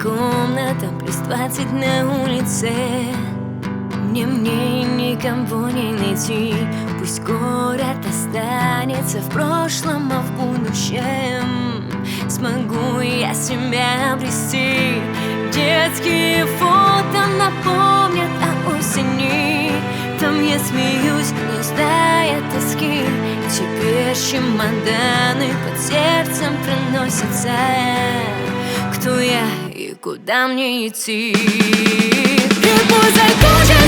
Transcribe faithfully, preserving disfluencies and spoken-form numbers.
комната плюс двадцать на улице. Мне, мне никого не найти. Пусть город останется в прошлом, а в будущем смогу я себя обрести. Детские фото напомнят о осени. Там я смеюсь, не зная тоски. Теперь чемоданы под сердцем проносятся. Кто я и куда мне идти? И пусть закончится